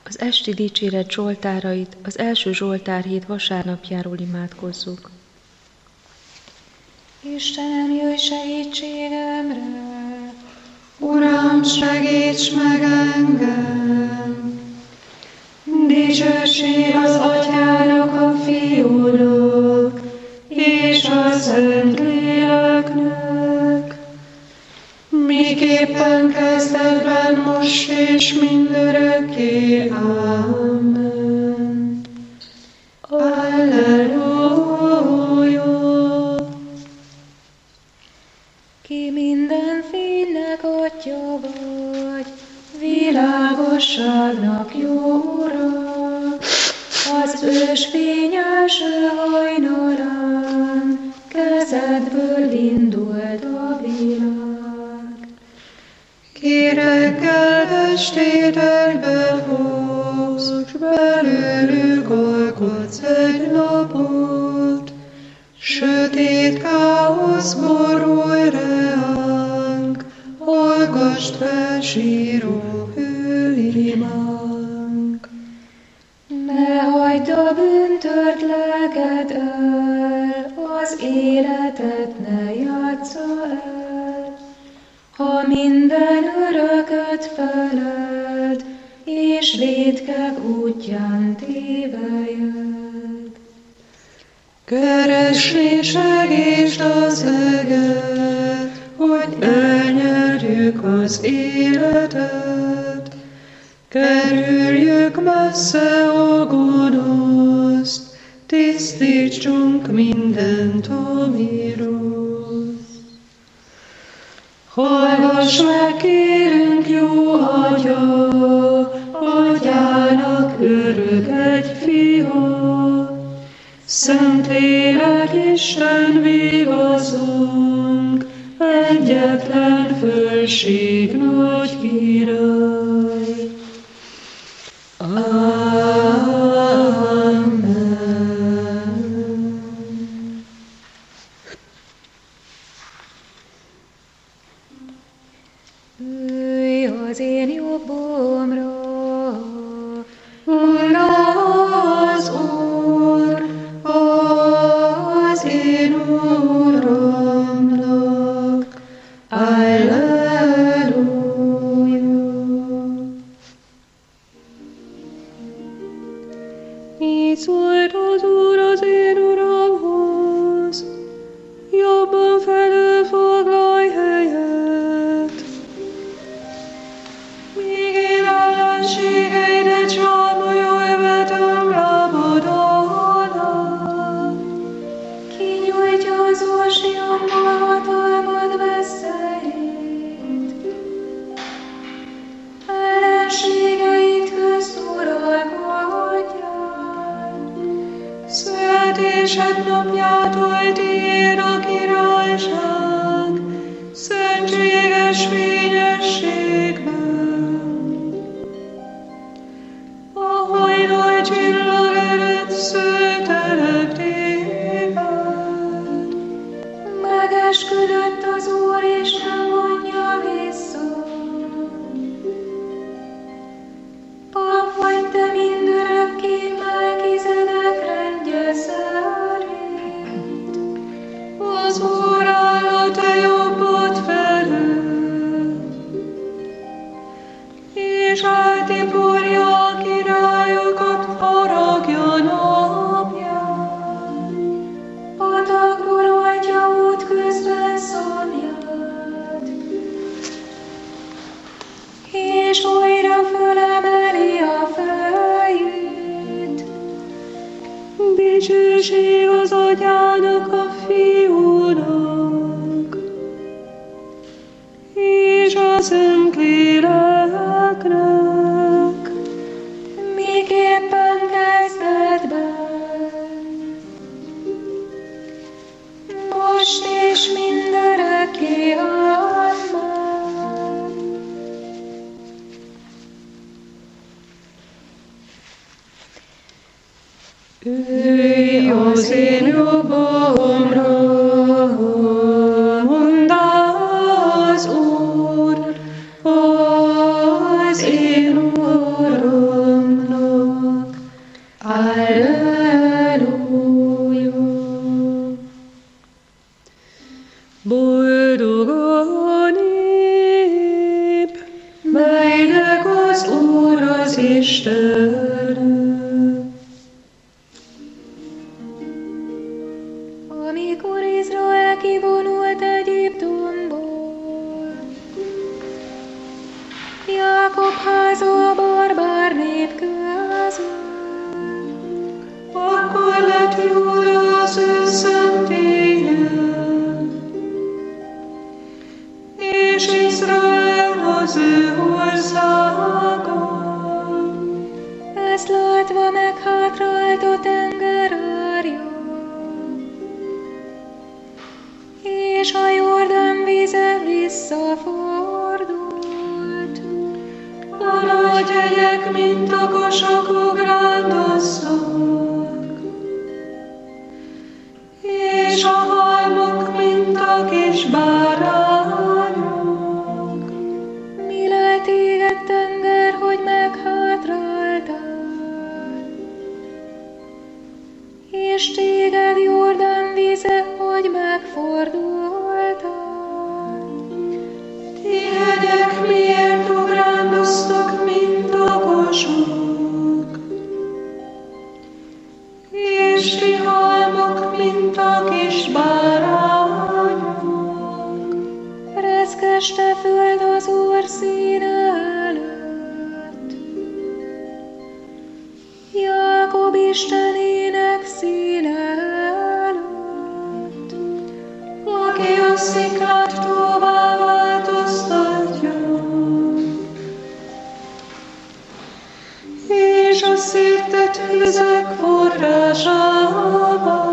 Az esti dicséret zsoltárait az első Zsoltárhét vasárnapjáról imádkozzuk. Istenem, jöjj segítségemre! Uram, segíts meg engem! Dicsőség az Atyának, a Fiúnak, és a Szentléleknek, miképpen kezdetben, most és mindörökké. Amen. Alleluja! Ki minden fénynek atya vagy, világosságnak jó Ura, az ősfény első hajnalán kezedből indult a világ. Ki reggel estételbe hozz, belőlük alkotsz egy napot, sötét káosz borul reánk, hallgass fel síró hőimánk. Ne hagyd a bűntört lelked el, az életet ne játsza el, ha minden örököt feled, és vétkek útján tévejed. Keresd és segítsd az eget, hogy elnyerjük az életet. Kerüljük messze a gonoszt, tisztítsunk mindent, ami rossz. Hallgass meg, kérünk, jó Atya, Atyának örök egy fia, Szentlélek Isten vigaszunk, egyetlen fölség nagy király. Amen. Ülj az én jobbomra, Az Úr, az én Uramnak. Alleluja. Így szólt az Úr az én Uramhoz, jobban felül foglalj helyet. Míg én ellenségeidet csámoljon vetem rábad alá. kinyújtja az orsiammal hatalmad veszélyét. Ellenségeid közt uralkodjál. Születésed napjától tiéd a királyság, szentséges fényességben. A hajnal csillag előtt szőtelek téged. Megesküdött az Úr, és nem vonja vissza. Pap vagy te mindörökké, Melkizedek rendje szerint. Az Úr áll a te jobbod felől, és eltiporja a királyokat haragja napján. Patakról oldja útközben szomját, és újra fölemeli a fejét. Dicsőség az Atyának, a Fiúnak, és a Szentléleknek, Miképpen kezdetben, most és mindörökké. Amen. Ülj az én jobbomra, mondd az Úr, az én Uramnak. az Úr az Isten. Amikor Izrael kivonult Egyiptomból, Jákob háza a barbár nép közül, Akkor lett Júda az ő szentélye, és Izrael az ő országa. ezt látva meghátrált a tengerárja, és a Jordán víze visszafordult. A nagy hegyek, mint a kosakok rándoztak, és a halmok, mint a kis bárányok. Mi lelt téged, tenger, hogy meghátráltál, és téged, Jordán víze, hogy megfordultál. Ti hegyek miért ugrándoztak, mint a kosok, és ti halmok, mint a kis bárányok. Reszkeste föld az Úr színe előtt, Jákob Istenének színe előtt, Aki a sziklát tóvá változtatja, és a szirtet vizek forrásává.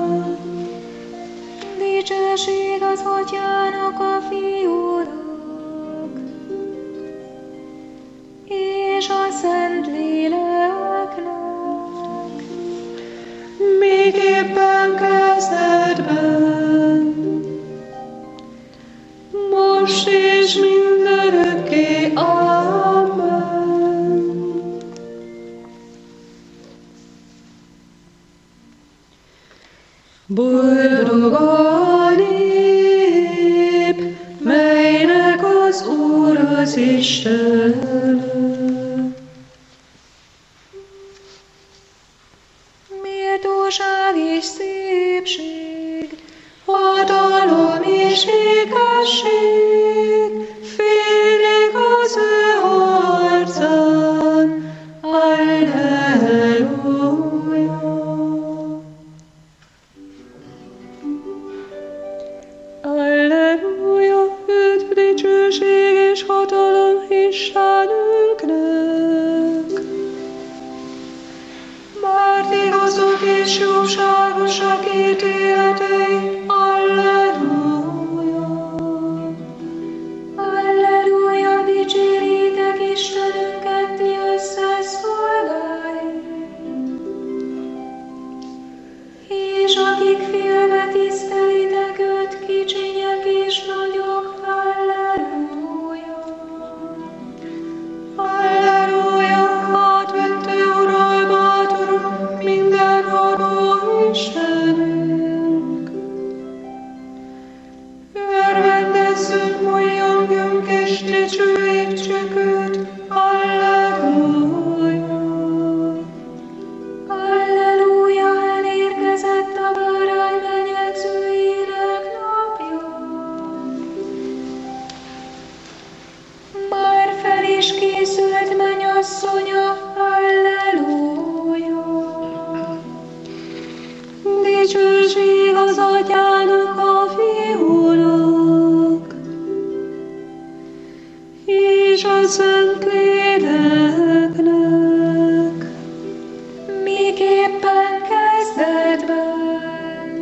dicsőség az Atyának, a Fiúnak, és a Szentléleknek, Még éppen kezdetben, most és mindörökké. Amen. Boldog a nép, melynek az Úr az Isten. méltóság és szépség, Hatalom és igazság, félig az ő arcán. Alleluja. Alleluja, üdv, dicsőség és hatalom Istenünknek. Mert igazok és jóságosak ítéletei. Alleluja. Alleluja, dicséritek Istenünket, ti összeszolgái, és akik félve tisztelitek őt, kicsinyek és nagyok. Alleluja. Alleluja, átvette uralmát, Urunk, mindenható Istenünk. Örvendezzünk, múljongjunk és dicsőítsük őt. Alleluja. Alleluja, elérkezett a bárány menyegzőinek napja. Már fel is készült mennyasszonya. Alleluja. Dicsőség az Atyának, a Fiúnak, és a Szentléleknek. Miképpen kezdetben,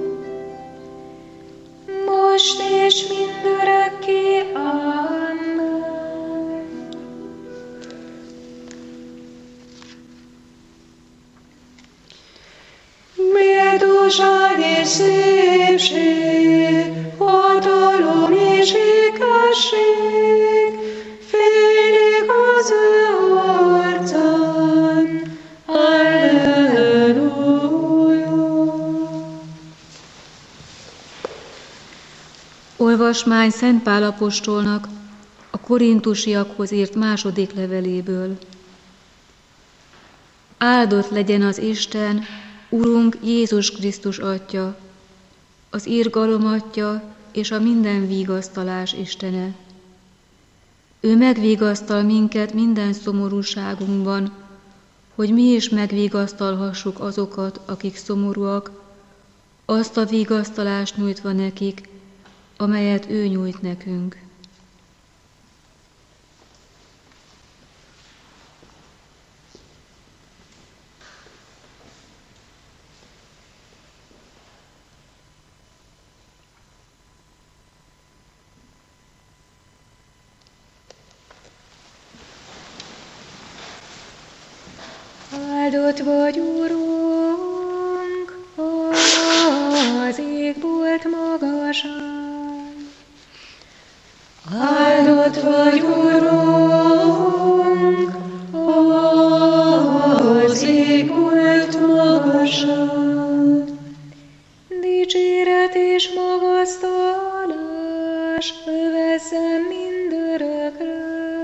most és mindörökké. Amen. Méltóság és szépség, hatalom és igazság, félig az ő arcán. Alleluja. Olvasmány Szent Pál apostolnak a Korintusiakhoz írt második leveléből. Áldott legyen az Isten, Urunk Jézus Krisztus Atya, az irgalom Atya és a minden vigasztalás Istene. Ő megvigasztal minket minden szomorúságunkban, hogy mi is megvigasztalhassuk azokat, akik szomorúak, azt a vigasztalást nyújtva nekik, amelyet ő nyújt nekünk. Áldott vagy, Urunk, az égbolt magasan. Áldott vagy, Urunk, az égbolt magasan. Dicséret és magasztalás övezzen mindörökre.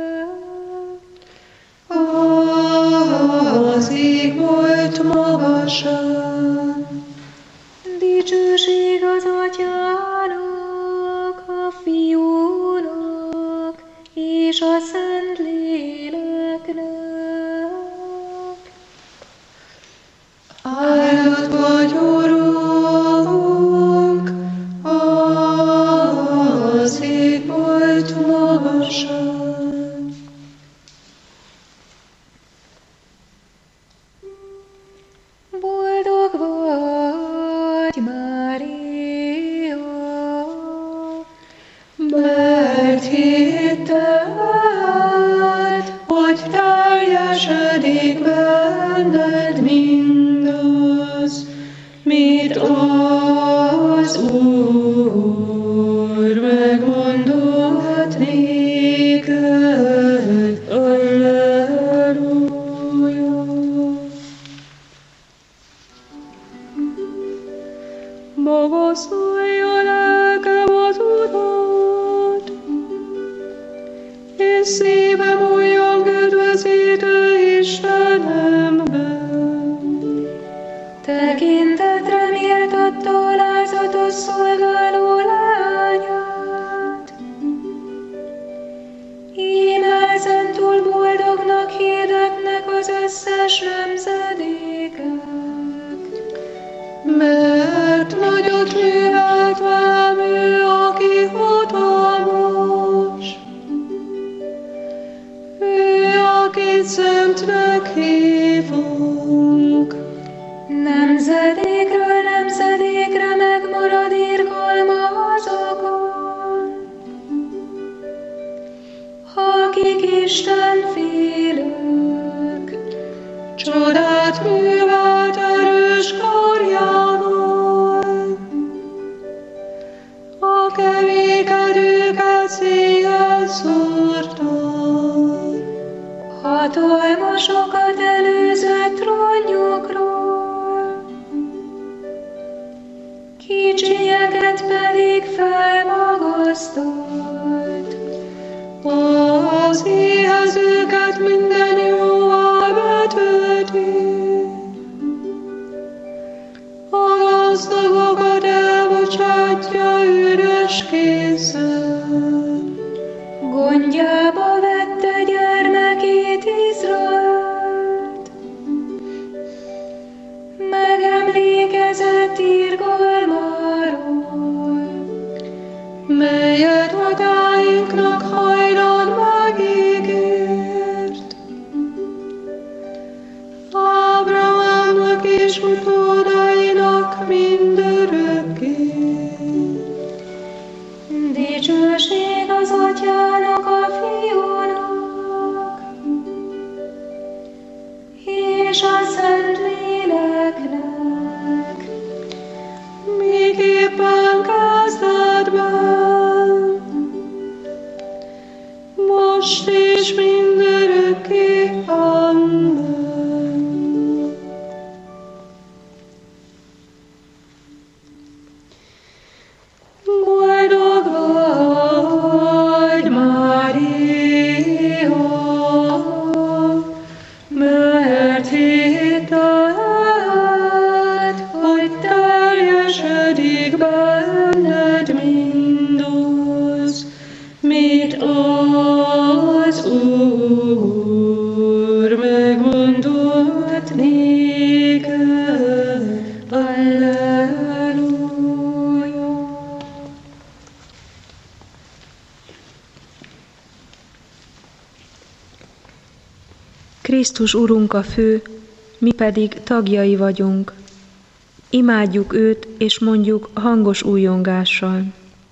Az égbolt magasan. Dicsőség az Atyának, a Fiúnak és a Szentléleknek. Áldott vagy, Urunk, az égbolt magasan. Boldog vagy, Mária, Mert hitted, hogy teljesedik benned mindaz, mit az Úr megmondott néked. Alleluja. Magasztalja lelkem az Urat, és szívem olyan kedvezítő Istenemben. tekintetre méltatta alázatos szolgáló lányát. Íme ezentúl boldognak hirdetnek az összes nemzedékek. Mert nagyot művelt velem ő, aki hatalmas. Ő, akit szentnek hívunk. Nemzedékről nemzedékre megmarad irgalma azokon, akik Isten félők. Csodát művelt erős karjával. A kevékedőket széjjel szórta. Hatalmasokat előzött trónjukról, kicsinyeket pedig felmagasztalt. Az éhezőket minden jóval betölti. A gazdagokat elbocsátja üres kézzel. Gondjába vette gyermekét Izraelt, megemlékezett irgalmáról, Melyet atyáinknak hajdan megígért. Ábrahámnak és utódainak mindörökké. dicsőség az Atyának, a Fiúnak és a Szentléleknek. Miképpen kezdetben, most és mindörökké. Amen. Boldog vagy, Mária, Krisztus Urunk a fő, mi pedig tagjai vagyunk. Imádjuk őt, és mondjuk hangos újjongással.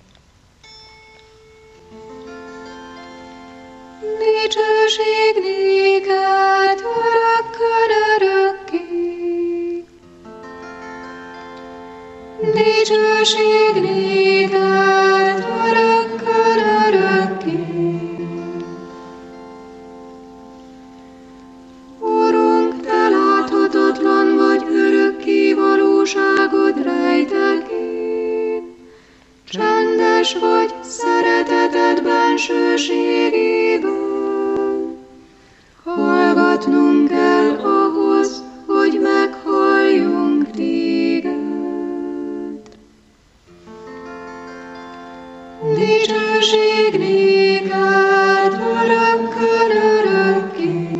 Dicsőség néked örökkön örökké. Dicsőség néked örökkön örökké. Urunk, te láthatatlan vagy, örökké valóságod rejtekén. Csendes vagy szereteted bensőségében. Hallgatnunk kell ahhoz, hogy meghalljunk téged. Dicsőség néked örökkön örökké.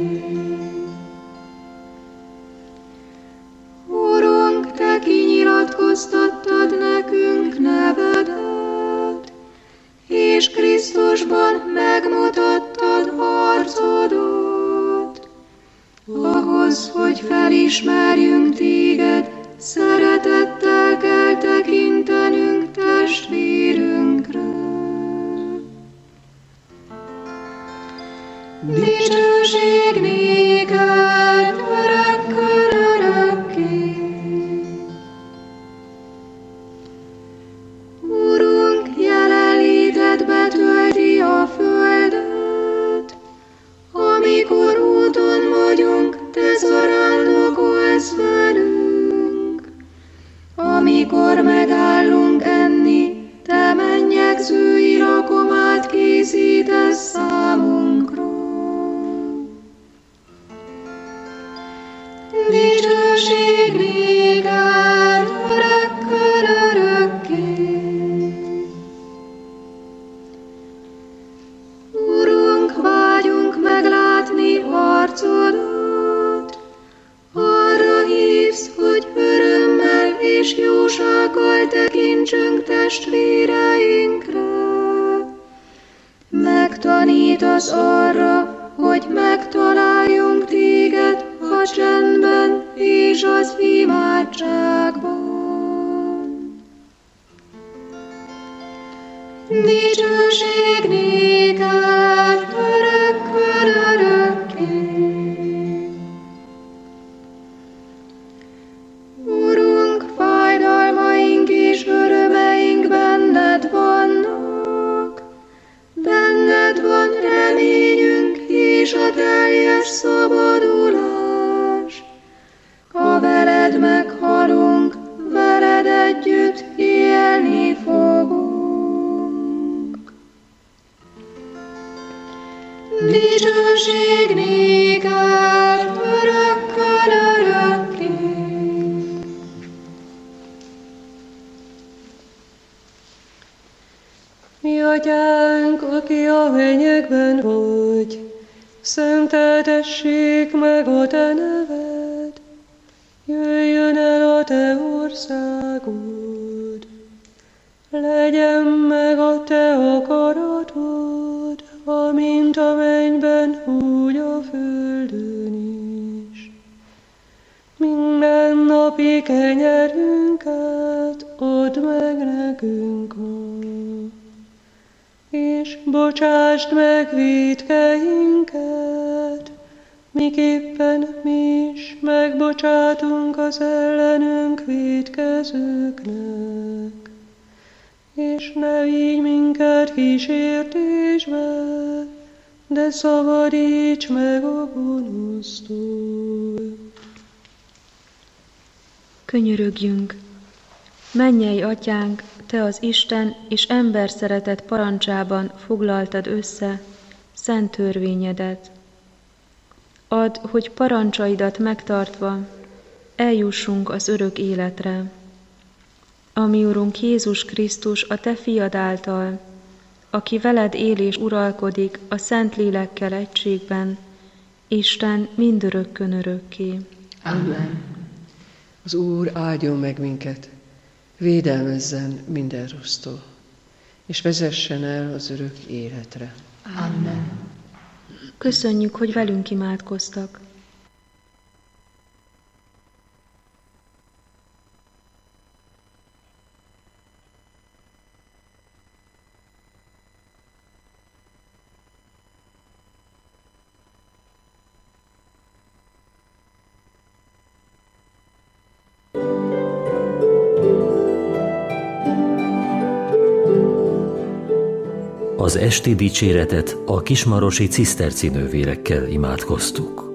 Urunk, te kinyilatkoztattad nekünk nevedet, és Krisztusban megmutattad arcodat. Ahhoz, hogy felismerjünk téged, szeretettel kell tekintenünk testvérünkre. Dicsőség néked örökkön örökké. Urunk, jelenléted betölti a földet, amikor úton vagyunk, te zarándokolsz velünk. Amikor megállunk enni, te mennyegzői rakomát készítesz számunkra. Dicsőség néked örökkön örökké. Urunk, vágyunk meglátni arcodat, arra hívsz, hogy örömmel és jósággal tekintsünk testvéreinkre. Megtanítasz arra, hogy megtaláljunk téged a csendben és az imádságban. Dicsőség néked örökkön örökké. Urunk, fájdalmaink és örömeink benned vannak, benned van reményünk és a teljes szabadulás. Ha veled meghalunk, veled együtt élni fogunk. Dicsőség néked örökkön örökké. Mi atyánk, aki a mennyekben vagy, szenteltessék meg a te neved, jöjjön el a te országod, legyen meg a te akaratod, amint a mennyben, úgy a földön is. Minden napi kenyerünket add meg nekünk ma, és bocsásd meg vétkeinket, miképpen mi is megbocsátunk az ellenünk vétkezőknek. És ne vigy minket kísértésbe, de szabadíts meg a gonosztól. Könyörögjünk! Mennyei Atyánk, Te az Isten és ember szeretet parancsában foglaltad össze szent törvényedet. Add, hogy parancsaidat megtartva eljussunk az örök életre. Ami Urunk Jézus Krisztus a Te fiad által, aki veled él és uralkodik a Szent Lélekkel egységben, Isten mindörökkön örökké. Amen. Az Úr áldjon meg minket, védelmezzen minden rossztól, és vezessen el az örök életre. Amen. Köszönjük, hogy velünk imádkoztak. Az esti dicséretet a kismarosi ciszterci nővérekkel imádkoztuk.